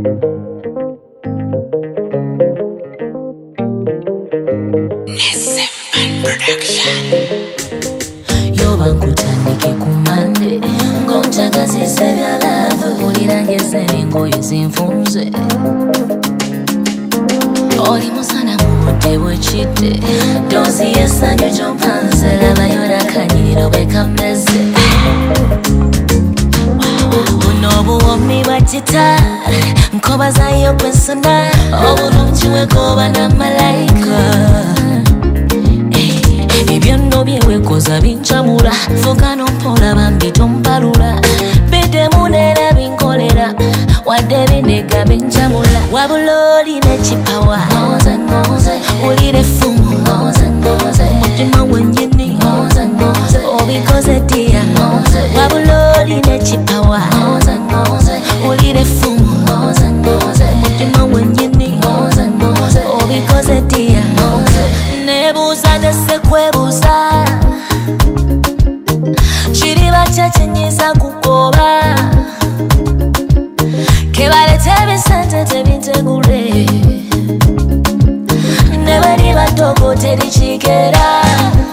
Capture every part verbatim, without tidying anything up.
Yoba nkutandike kumande ngomtakazise byalavu ulirangeze bingoye zinfunze oli musana mubudde bwekidde dozi yesanyu gyompanze labayora kanyiriro bekameze buno buwomi bwakita nkobazayo kwensona obulungi wegoba namalayika ebyo nno byewekoza bincamula fuka nompola bambi tompalula biddemu neera binkolera wadde binega bincamula wabula olina ekipawa olira effumu omutima gwennyini obikoze ddiya wabula olina ekipawa olira effumu omutima gwennyini obikoze ddiya nebuuza nesekwebuuza kiriba kyekinyiza kugoba kebalete ebisente tebintegule ne baliba togo terikigera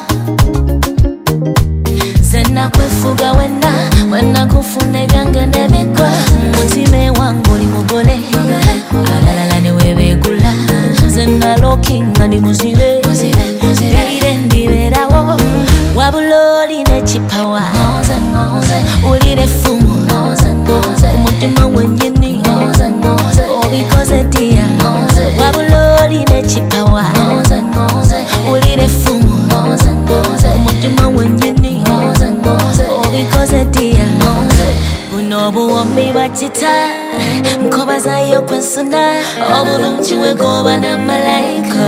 zenakwefuga wenna wenakufuna ebyange nebigwa mutima ewange oli mugole alalala newebegula zenalokinga ndi muzibe ire ndiberawo wabula olina ekipawa olira effumu omutima gwennyini obikoze ddiya wabula olina ekipawa olira effumu omutima gwennyini obikoze ddiya buno obuwombi bwakita nkobazayo kwensona obulungi wegoba namalayika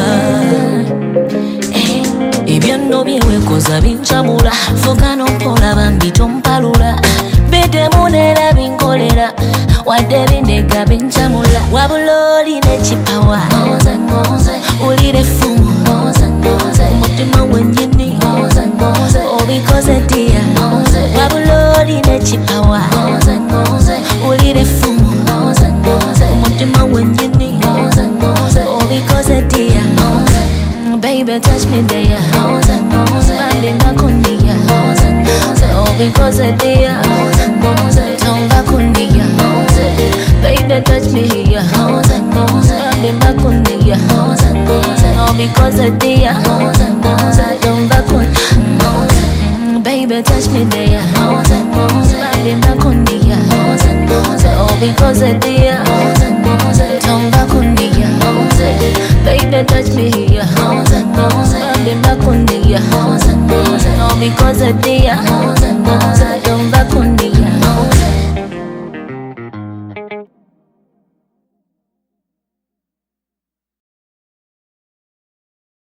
ebyo nno byewekoza bincamula fuka nompola bambi tompalula biddemu neera binkolera wadde bindega bincamula wabula olina ekipawa olira effumu omutima gwennyini obikoze ddiya wabula olina ekipawa olira effumu omutima gwennyini obikoze ddiya baby touch me there mande nakundiya obikoze ddiya tomba kundiya baby touch me here mande nakundiya obikoze ddiya tomba kundiya baby touch me there mande nakundiya obikoze ddiya tomba kundiya baby touch me here mande nakundiya obikoze ddiya